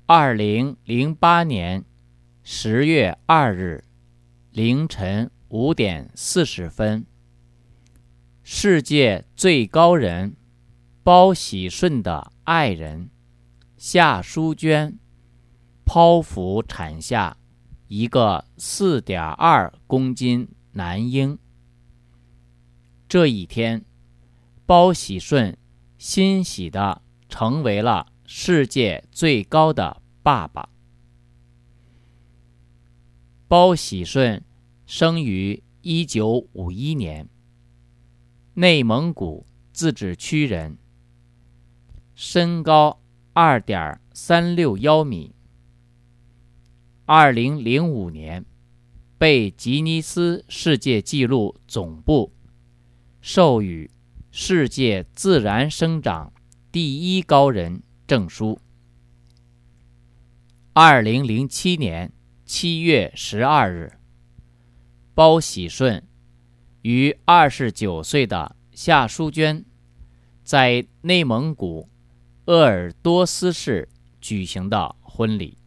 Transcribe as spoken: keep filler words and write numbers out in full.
二零零八年十月二日凌晨五点四十分，世界最高人包喜顺的爱人夏淑娟剖腹产下一个 四点二公斤男婴。这一天，包喜顺欣喜地成为了世界最高的爸爸。包喜顺生于一九五一年，内蒙古自治区人，身高 二点三六一米。二零零五年被吉尼斯世界纪录总部授予世界自然生长第一高人证书。二零零七年七月十二日，包喜顺与二十九岁的夏淑娟在内蒙古鄂尔多斯市举行的婚礼。